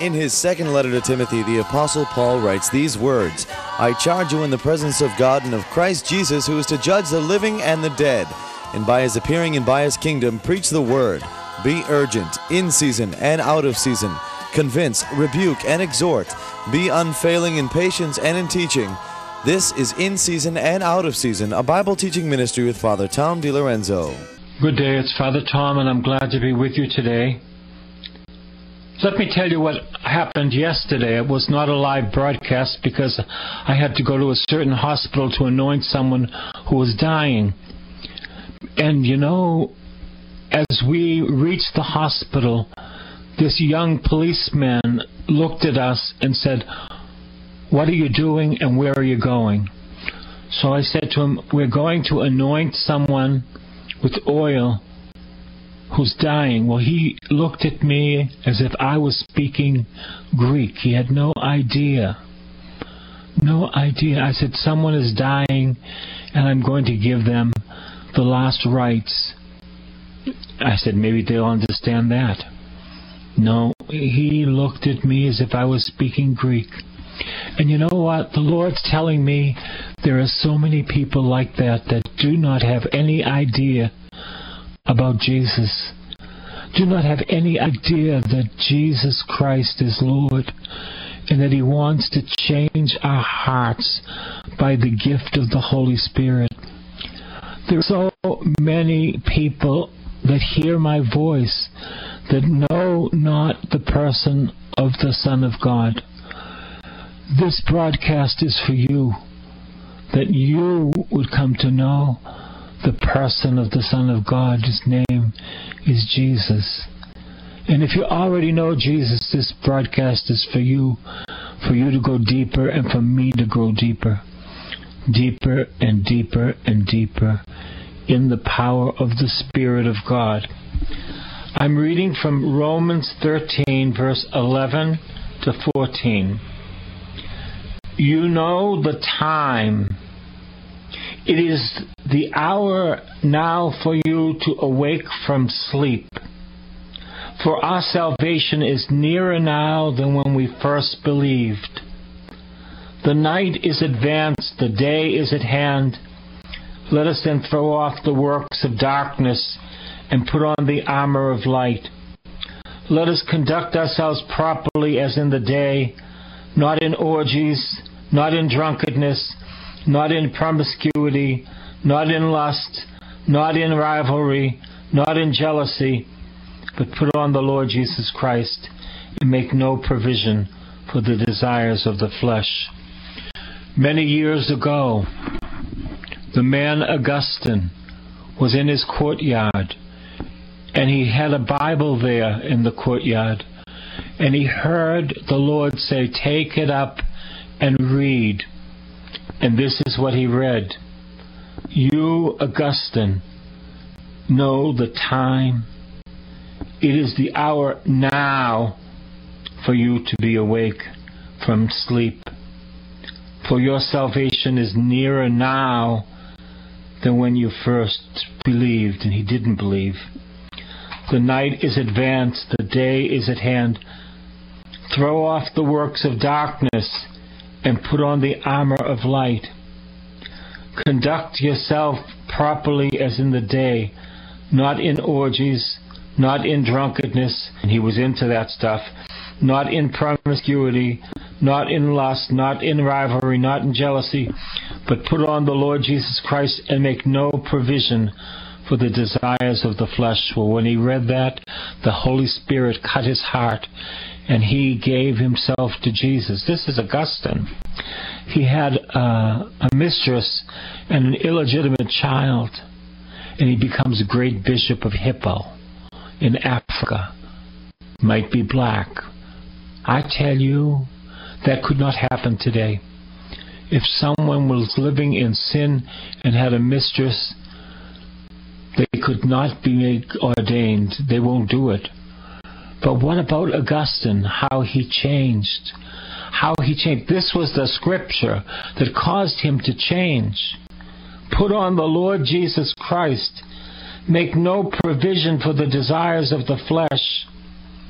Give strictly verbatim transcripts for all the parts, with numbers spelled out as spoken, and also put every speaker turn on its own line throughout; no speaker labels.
In his second letter to Timothy, the Apostle Paul writes these words, "I charge you in the presence of God and of Christ Jesus, who is to judge the living and the dead, and by his appearing and by his kingdom, preach the word. Be urgent, in season and out of season. Convince, rebuke, and exhort. Be unfailing in patience and in teaching." This is In Season and Out of Season, a Bible teaching ministry with Father Tom DiLorenzo.
Good day, it's Father Tom, and I'm glad to be with you today. Let me tell you what happened yesterday. It was not a live broadcast because I had to go to a certain hospital to anoint someone who was dying. And you know, as we reached the hospital, this young policeman looked at us and said, "What are you doing and where are you going?" So I said to him, "We're going to anoint someone with oil who's dying." Well, he looked at me as if I was speaking Greek. He had no idea. No idea. I said, "Someone is dying and I'm going to give them the last rites." I said, "Maybe they'll understand that." No, he looked at me as if I was speaking Greek. And you know what? The Lord's telling me there are so many people like that that do not have any idea about Jesus. Do not have any idea that Jesus Christ is Lord and that He wants to change our hearts by the gift of the Holy Spirit. There are so many people that hear my voice that know not the person of the Son of God. This broadcast is for you, that you would come to know the person of the Son of God. His name is Jesus. And if you already know Jesus, this broadcast is for you, for you to go deeper and for me to go deeper, deeper and deeper and deeper in the power of the Spirit of God. I'm reading from Romans thirteen, verse eleven to fourteen. You know the time. It is the hour now for you to awake from sleep. For our salvation is nearer now than when we first believed. The night is advanced, the day is at hand. Let us then throw off the works of darkness and put on the armor of light. Let us conduct ourselves properly as in the day, not in orgies, not in drunkenness, not in promiscuity, not in lust, not in rivalry, not in jealousy, but put on the Lord Jesus Christ and make no provision for the desires of the flesh. Many years ago, the man Augustine was in his courtyard, and he had a Bible there in the courtyard, and he heard the Lord say, "Take it up and read." And this is what he read. You, Augustine, know the time. It is the hour now for you to be awake from sleep. For your salvation is nearer now than when you first believed. And he didn't believe. The night is advanced, the day is at hand. Throw off the works of darkness and put on the armor of light. Conduct yourself properly as in the day, not in orgies, not in drunkenness, and he was into that stuff, not in promiscuity, not in lust, not in rivalry, not in jealousy, but put on the Lord Jesus Christ and make no provision for the desires of the flesh. Well, when he read that, the Holy Spirit cut his heart, and he gave himself to Jesus. This is Augustine. He had uh, a mistress and an illegitimate child, and he becomes a great bishop of Hippo in Africa. Might be black. I tell you, that could not happen today. If someone was living in sin and had a mistress, they could not be made ordained. They won't do it. But what about Augustine? How he changed. How he changed. This was the scripture that caused him to change. Put on the Lord Jesus Christ. Make no provision for the desires of the flesh.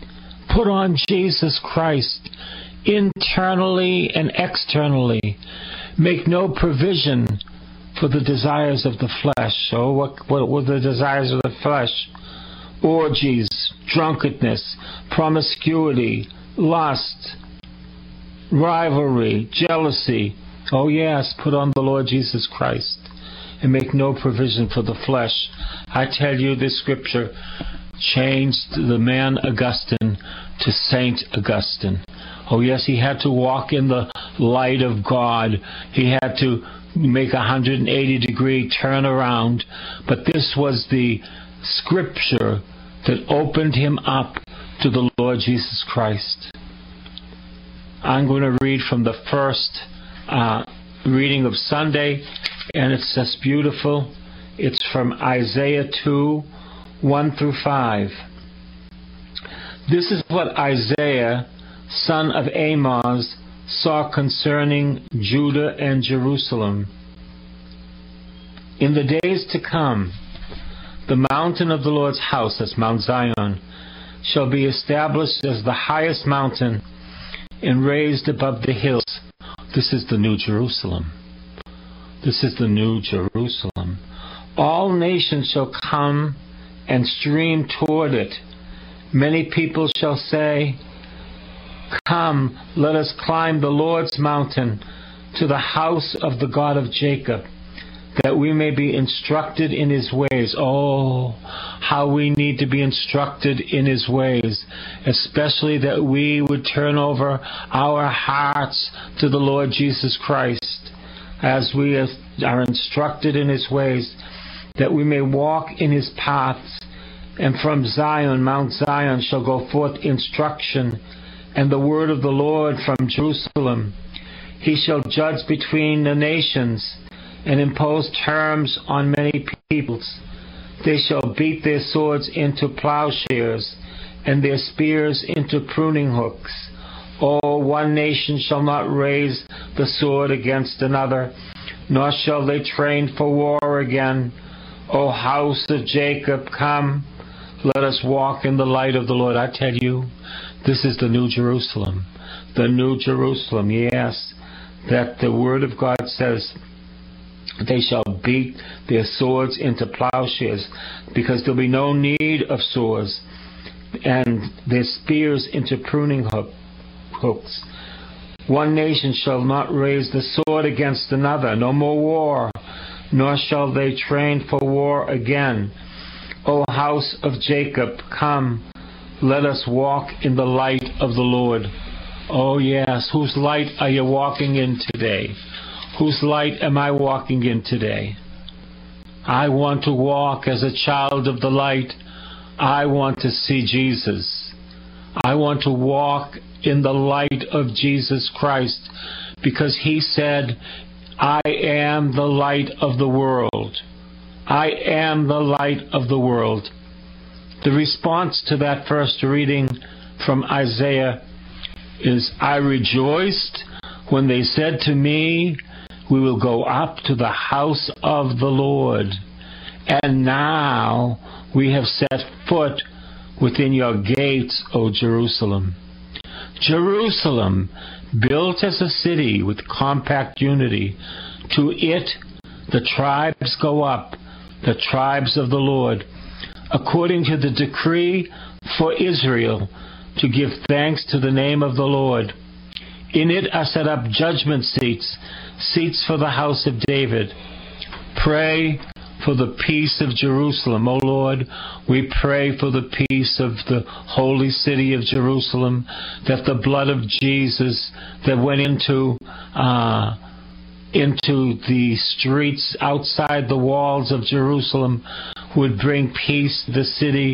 Put on Jesus Christ, internally and externally. Make no provision for the desires of the flesh. Oh, what, what were the desires of the flesh? Orgies, drunkenness, promiscuity, lust, rivalry, jealousy. Oh yes, put on the Lord Jesus Christ and make no provision for the flesh. I tell you, this scripture changed the man Augustine to Saint Augustine. Oh yes, he had to walk in the light of God. He had to make a one hundred eighty degree turn around. But this was the scripture that opened him up to the Lord Jesus Christ. I'm going to read from the first uh, reading of Sunday, and it's just beautiful. It's from Isaiah two, one through five. This is what Isaiah, son of Amoz, saw concerning Judah and Jerusalem. In the days to come, the mountain of the Lord's house, that's Mount Zion, shall be established as the highest mountain and raised above the hills. This is the New Jerusalem. This is the New Jerusalem. All nations shall come and stream toward it. Many people shall say, Come, let us climb the Lord's mountain to the house of the God of Jacob, that we may be instructed in his ways. Oh, how we need to be instructed in his ways, especially that we would turn over our hearts to the Lord Jesus Christ as we are instructed in his ways, that we may walk in his paths. And from Zion, Mount Zion, shall go forth instruction, and the word of the Lord from Jerusalem. He shall judge between the nations, and impose terms on many peoples. They shall beat their swords into plowshares, and their spears into pruning hooks. Oh, one nation shall not raise the sword against another, nor shall they train for war again. O house of Jacob, come, let us walk in the light of the Lord. I tell you, this is the New Jerusalem. The New Jerusalem, yes, that the Word of God says, they shall beat their swords into plowshares, because there'll be no need of swords, and their spears into pruning hook, hooks. One nation shall not raise the sword against another, no more war, nor shall they train for war again. O house of Jacob, come, let us walk in the light of the Lord. Oh yes, whose light are you walking in today? Whose light am I walking in today? I want to walk as a child of the light. I want to see Jesus. I want to walk in the light of Jesus Christ, because he said, I am the light of the world. I am the light of the world. The response to that first reading from Isaiah is, I rejoiced when they said to me, we will go up to the house of the Lord. And now we have set foot within your gates, O Jerusalem. Jerusalem, built as a city with compact unity. To it the tribes go up, the tribes of the Lord, according to the decree for Israel, to give thanks to the name of the Lord. In it are set up judgment seats, seats for the house of David. Pray for the peace of Jerusalem. O Lord, we pray for the peace of the holy city of Jerusalem, that the blood of Jesus that went into uh, into the streets outside the walls of Jerusalem would bring peace to the city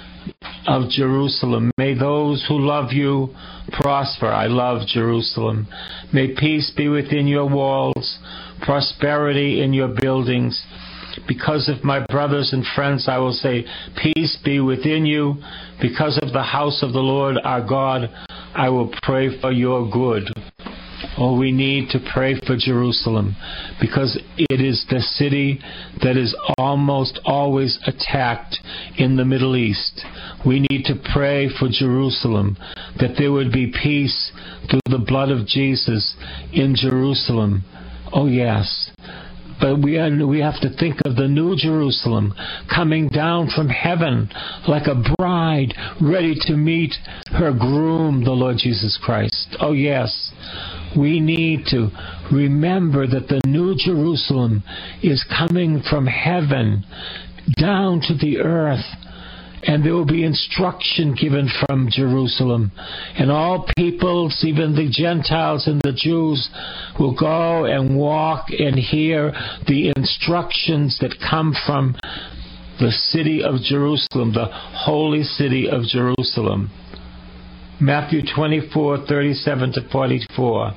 of Jerusalem. May those who love you prosper. I love Jerusalem. May peace be within your walls, prosperity in your buildings. Because of my brothers and friends, I will say, peace be within you. Because of the house of the Lord our God, I will pray for your good. Oh, we need to pray for Jerusalem, because it is the city that is almost always attacked in the Middle East. We need to pray for Jerusalem, that there would be peace through the blood of Jesus in Jerusalem. Oh, yes. But we are, we have to think of the new Jerusalem coming down from heaven like a bride ready to meet her groom, the Lord Jesus Christ. Oh, yes. We need to remember that the new Jerusalem is coming from heaven down to the earth. And there will be instruction given from Jerusalem. And all peoples, even the Gentiles and the Jews, will go and walk and hear the instructions that come from the city of Jerusalem, the holy city of Jerusalem. Matthew twenty-four, thirty-seven to forty-four.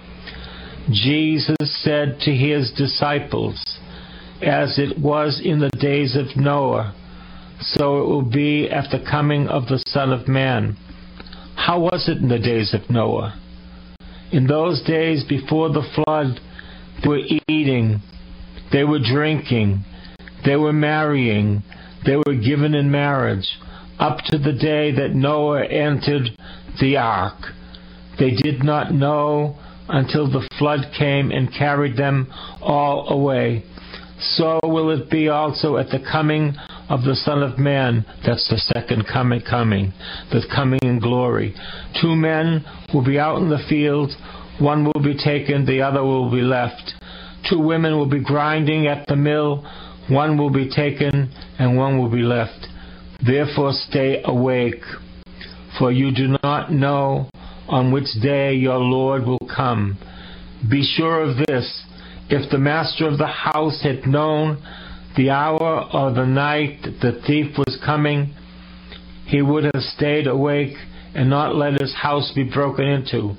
Jesus said to his disciples, "As it was in the days of Noah, so it will be at the coming of the Son of Man." How was it in the days of Noah? In those days before the flood, they were eating, they were drinking, they were marrying, they were given in marriage, up to the day that Noah entered the ark. They did not know until the flood came and carried them all away. So will it be also at the coming of the Son of Man. That's the second coming, coming, the coming in glory. Two men will be out in the field. One will be taken, the other will be left. Two women will be grinding at the mill. One will be taken, and one will be left. Therefore stay awake, for you do not know on which day your Lord will come. Be sure of this: if the master of the house had known the hour or the night that the thief was coming, he would have stayed awake and not let his house be broken into.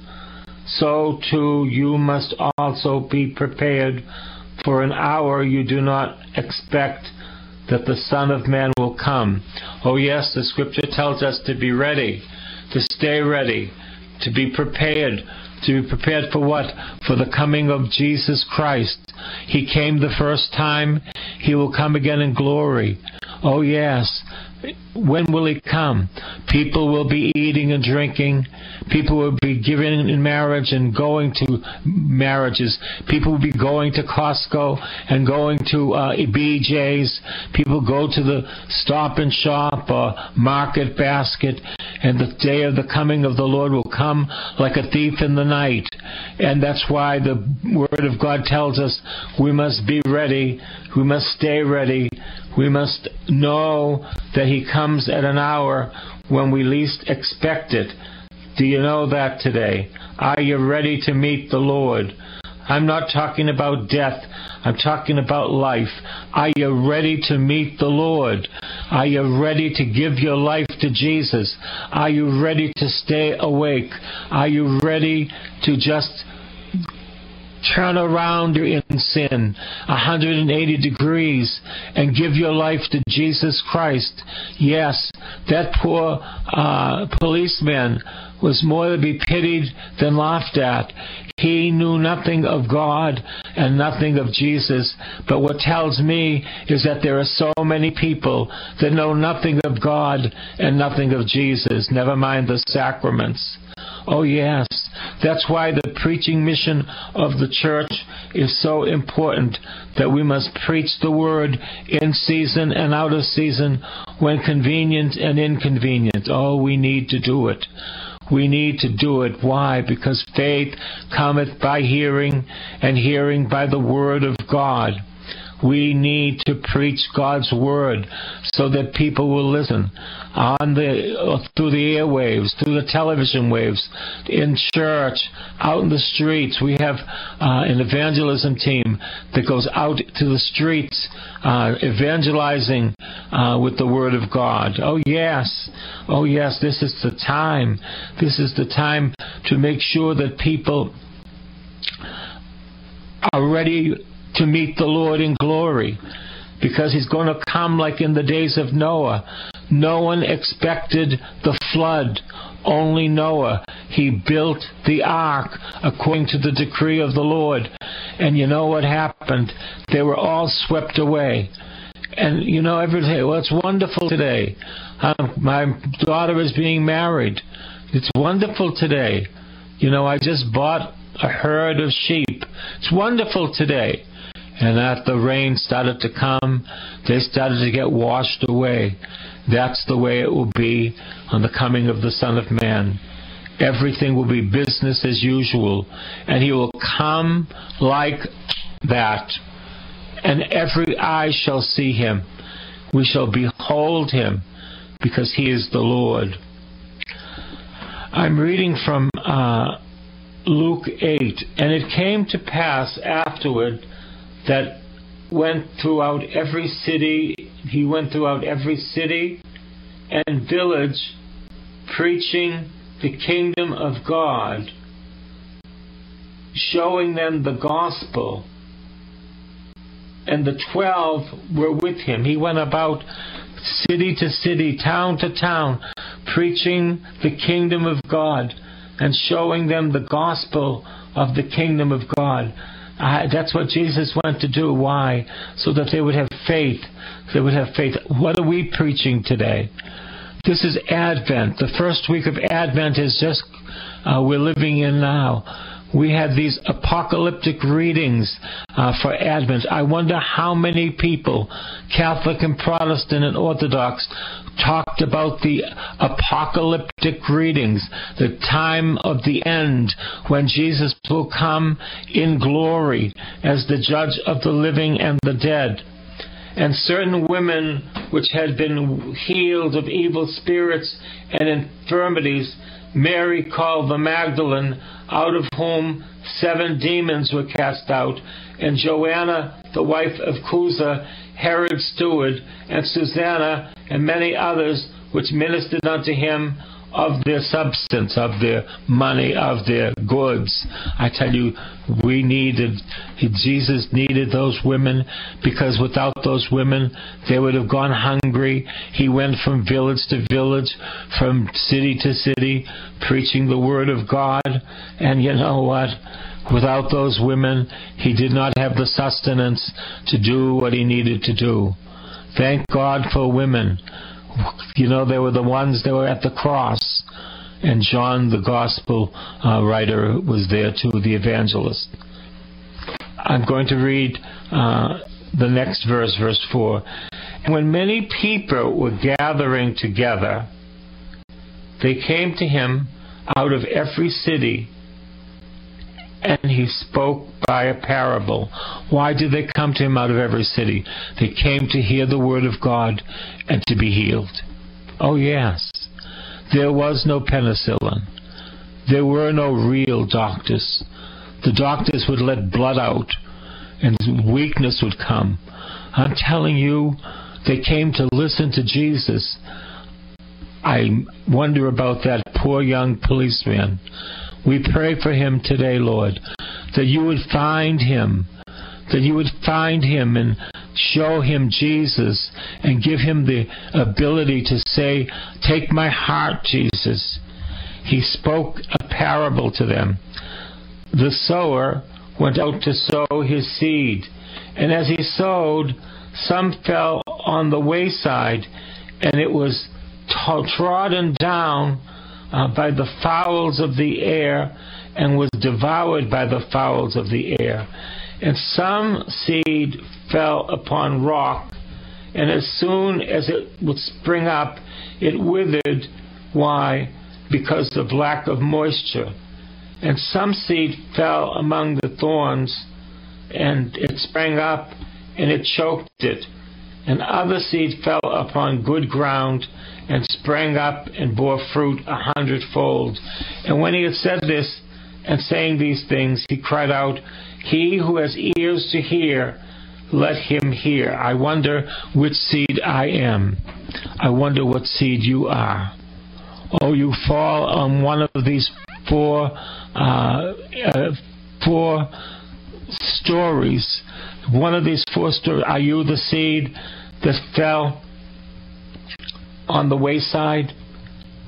So too you must also be prepared, for an hour you do not expect that the Son of Man will come. Oh yes, the Scripture tells us to be ready, to stay ready, to be prepared. To be prepared for what? For the coming of Jesus Christ. He came the first time. He will come again in glory. Oh yes. When will He come? People will be eating and drinking. People will be given in marriage and going to marriages. People will be going to Costco and going to uh, B J's. People go to the Stop and Shop or Market Basket. And the day of the coming of the Lord will come like a thief in the night. And that's why the Word of God tells us we must be ready. We must stay ready. We must know that He comes at an hour when we least expect it. Do you know that today? Are you ready to meet the Lord? I'm not talking about death. I'm talking about life. Are you ready to meet the Lord? Are you ready to give your life to Jesus? Are you ready to stay awake? Are you ready to just turn around in sin one hundred eighty degrees and give your life to Jesus Christ? Yes, that poor uh, policeman was more to be pitied than laughed at. He knew nothing of God and nothing of Jesus. But what tells me is that there are so many people that know nothing of God and nothing of Jesus, never mind the sacraments. Oh yes, that's why the preaching mission of the church is so important, that we must preach the word in season and out of season, when convenient and inconvenient. Oh, we need to do it. We need to do it. Why? Because faith cometh by hearing, and hearing by the word of God. We need to preach God's word so that people will listen on the through the airwaves, through the television waves, in church, out in the streets. We have uh, an evangelism team that goes out to the streets uh, evangelizing uh, with the word of God. Oh yes, oh yes, this is the time. This is the time to make sure that people are ready to meet the Lord in glory, because He's going to come like in the days of Noah. No one expected the flood. Only Noah, he built the ark according to the decree of the Lord. And you know what happened? They were all swept away. And you know, every day, well, it's wonderful today. Um, my daughter is being married. It's wonderful today. You know, I just bought a herd of sheep. It's wonderful today. And as the rain started to come, they started to get washed away. That's the way it will be on the coming of the Son of Man. Everything will be business as usual. And he will come like that. And every eye shall see him. We shall behold him, because he is the Lord. I'm reading from uh, Luke eight. And it came to pass afterward that went throughout every city, he went throughout every city and village, preaching the kingdom of God, showing them the gospel. And the twelve were with him. He went about city to city, town to town, preaching the kingdom of God and showing them the gospel of the kingdom of God. Uh, that's what Jesus went to do. Why? So that they would have faith. They would have faith. What are we preaching today? This is Advent. The first week of Advent is just, uh, we're living in now. We had these apocalyptic readings uh, for Advent. I wonder how many people, Catholic and Protestant and Orthodox, talked about the apocalyptic readings, the time of the end when Jesus will come in glory as the judge of the living and the dead. And certain women which had been healed of evil spirits and infirmities, Mary called the Magdalene, out of whom seven demons were cast out, and Joanna, the wife of Chuza, Herod's steward, and Susanna, and many others, which ministered unto him of their substance, of their money, of their goods. I tell you, we needed, Jesus needed those women, because without those women, they would have gone hungry. He went from village to village, from city to city, preaching the word of God. And you know what? Without those women, he did not have the sustenance to do what he needed to do. Thank God for women. You know, they were the ones that were at the cross. And John, the gospel uh, writer, was there too, the evangelist. I'm going to read uh, the next verse, verse four. When many people were gathering together, they came to him out of every city, and he spoke by a parable. Why did they come to him out of every city? They came to hear the word of God and to be healed. Oh yes. There was no penicillin. There were no real doctors. The doctors would let blood out and weakness would come. I'm telling you, they came to listen to Jesus. I wonder about that poor young policeman. We pray for him today, Lord, that you would find him, that you would find him and show him Jesus and give him the ability to say, take my heart, Jesus. He spoke a parable to them. The sower went out to sow his seed, and as he sowed, some fell on the wayside, and it was trodden down Uh, by the fowls of the air, and was devoured by the fowls of the air. And some seed fell upon rock, and as soon as it would spring up, it withered. Why? Because of lack of moisture. And some seed fell among the thorns, and it sprang up, and it choked it. And other seed fell upon good ground, and sprang up and bore fruit a hundredfold. And when he had said this, and saying these things, he cried out, he who has ears to hear, let him hear. I wonder which seed I am. I wonder what seed you are. Oh, you fall on one of these four, uh, uh, four stories. One of these four stories. Are you the seed that fell on the wayside?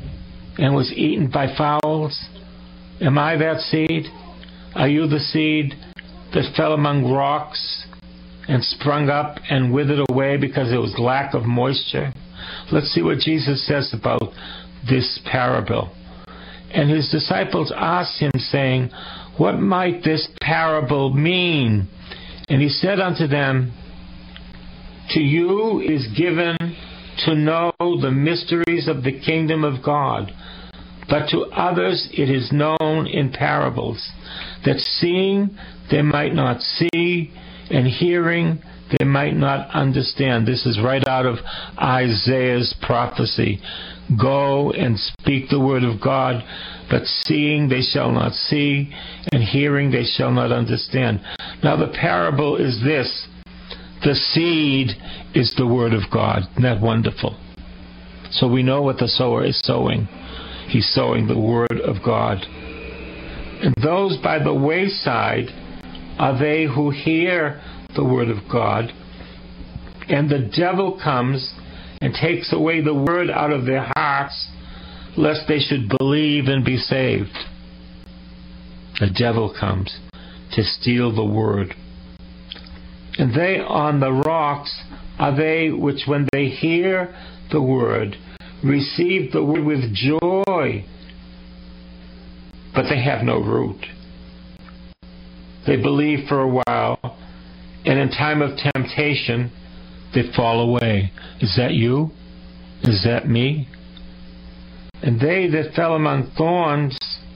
and was eaten by fowls? Am I that seed? Are you the seed that fell among rocks and sprung up and withered away because there was lack of moisture? Let's see what Jesus says about this parable. And his disciples asked him, saying, what might this parable mean? And he said unto them, to you is given to know the mysteries of the kingdom of God, but to others it is known in parables, that seeing they might not see, and hearing they might not understand. This is right out of Isaiah's prophecy. Go and speak the word of God, but seeing they shall not see, and hearing they shall not understand. Now the parable is this. The seed is the word of God. Isn't that wonderful? So we know what the sower is sowing. He's sowing the word of God. And those by the wayside are they who hear the word of God, and the devil comes and takes away the word out of their hearts, lest they should believe and be saved. The devil comes to steal the word. And they on the rocks are they which, when they hear the word, receive the word with joy, but they have no root. They believe for a while, and in time of temptation, they fall away. Is that you? Is that me? And they that fell among thorns,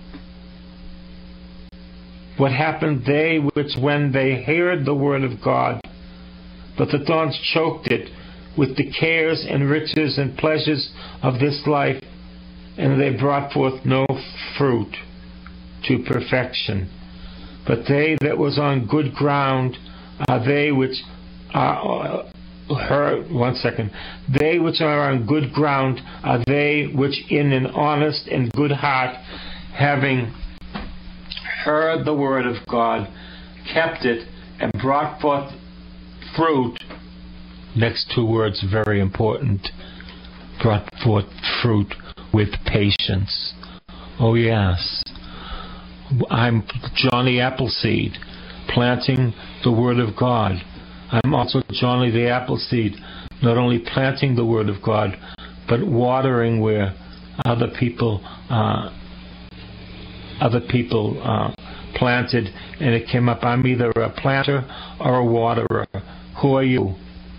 what happened? They which, when they heard the word of God, but the thorns choked it with the cares and riches and pleasures of this life, and they brought forth no fruit to perfection. But they that was on good ground are they which are heard. One second. They which are on good ground are they which, in an honest and good heart, having heard the word of God, kept it, and brought forth fruit. Next two words very important. Brought forth fruit with patience. Oh yes. I'm Johnny Appleseed, planting the word of God. I'm also Johnny the Appleseed, not only planting the word of God, but watering where other people uh, other people uh, planted, and it came up. I'm either a planter or a waterer. Who are you?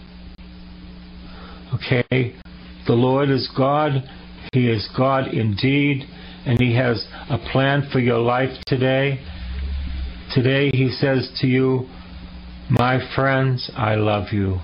Okay? The Lord is God. He is God indeed, and He has a plan for your life today. Today He says to you, my friends, I love you.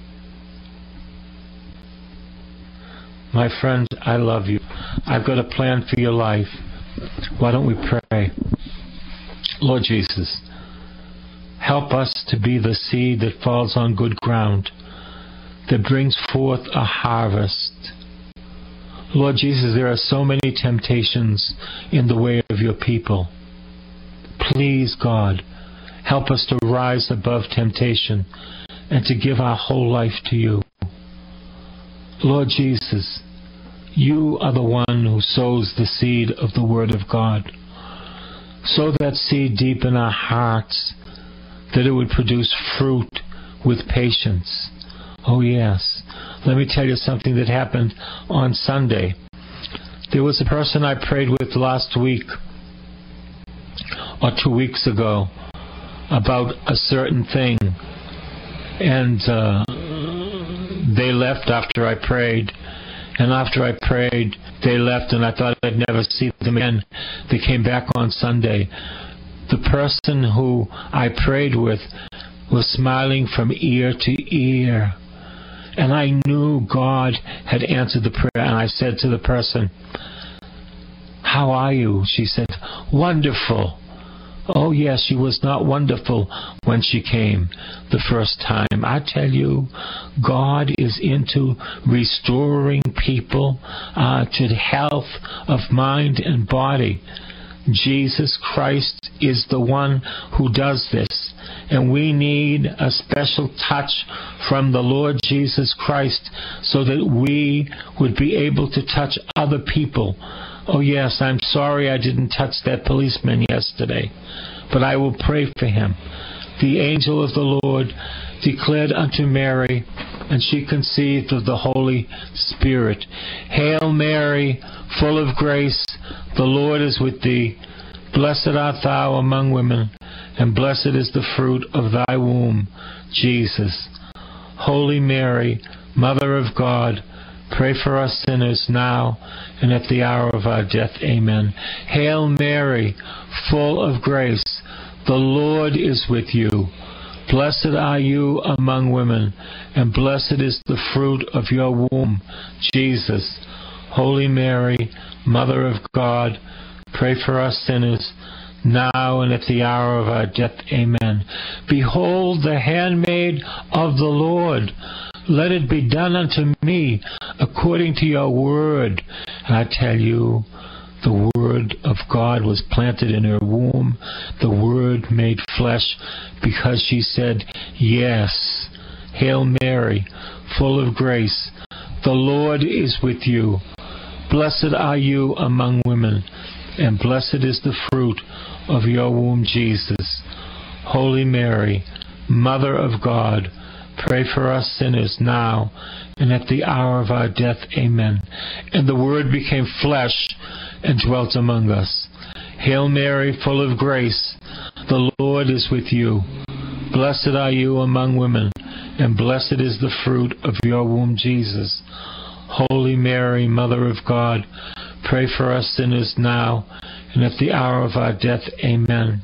My friends, I love you. I've got a plan for your life. Why don't we pray? Lord Jesus, help us to be the seed that falls on good ground, that brings forth a harvest. Lord Jesus, there are so many temptations in the way of your people. Please, God, help us to rise above temptation and to give our whole life to you. Lord Jesus, you are the one who sows the seed of the Word of God. Sow that seed deep in our hearts, that it would produce fruit with patience. Oh yes. Let me tell you something that happened on Sunday. There was a person I prayed with last week or two weeks ago about a certain thing, and uh, they left after I prayed. And after I prayed, they left, and I thought I'd never see them again. They came back on Sunday. The person who I prayed with was smiling from ear to ear. And I knew God had answered the prayer. And I said to the person, how are you? She said, wonderful. Oh yes, she was not wonderful when she came the first time. I tell you, God is into restoring people uh, to health of mind and body. Jesus Christ is the one who does this. And we need a special touch from the Lord Jesus Christ so that we would be able to touch other people. Oh yes, I'm sorry I didn't touch that policeman yesterday, but I will pray for him. The angel of the Lord declared unto Mary, and she conceived of the Holy Spirit. Hail Mary, full of grace, the Lord is with thee. Blessed art thou among women, and blessed is the fruit of thy womb, Jesus. Holy Mary, Mother of God, pray for us sinners now and at the hour of our death. Amen. Hail Mary, full of grace, the Lord is with you. Blessed are you among women, and blessed is the fruit of your womb, Jesus. Holy Mary, Mother of God, pray for us sinners, now and at the hour of our death. Amen. Behold the handmaid of the Lord. Let it be done unto me according to your word. And I tell you, the word of God was planted in her womb. The word made flesh, because she said, yes. Hail Mary, full of grace, the Lord is with you. Blessed are you among women, and blessed is the fruit of your womb, Jesus. Holy Mary, Mother of God, pray for us sinners now and at the hour of our death. Amen. And the Word became flesh and dwelt among us. Hail Mary, full of grace, the Lord is with you. Blessed are you among women, and blessed is the fruit of your womb, Jesus. Holy Mary, Mother of God, pray for us sinners now and at the hour of our death. Amen.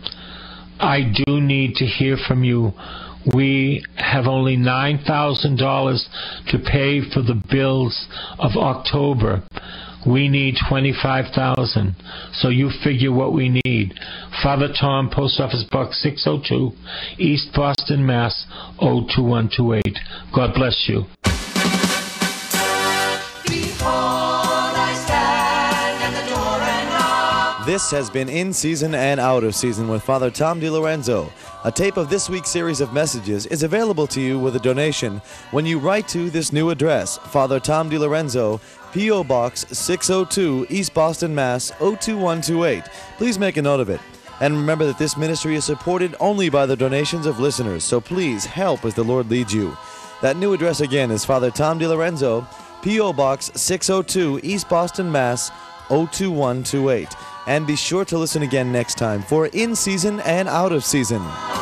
I do need to hear from you. We have only nine thousand dollars to pay for the bills of October. We need twenty-five thousand dollars. So you figure what we need. Father Tom, Post Office Box six oh two, East Boston, Mass. oh two one two eight. God bless you.
This has been In Season and Out of Season with Father Tom DiLorenzo. A tape of this week's series of messages is available to you with a donation when you write to this new address, Father Tom DiLorenzo, P O Box six oh two, East Boston, Mass. oh two one two eight. Please make a note of it. And remember that this ministry is supported only by the donations of listeners, so please help as the Lord leads you. That new address again is Father Tom DiLorenzo, P O Box six oh two, East Boston, Mass. oh two one two eight. And be sure to listen again next time for In Season and Out of Season.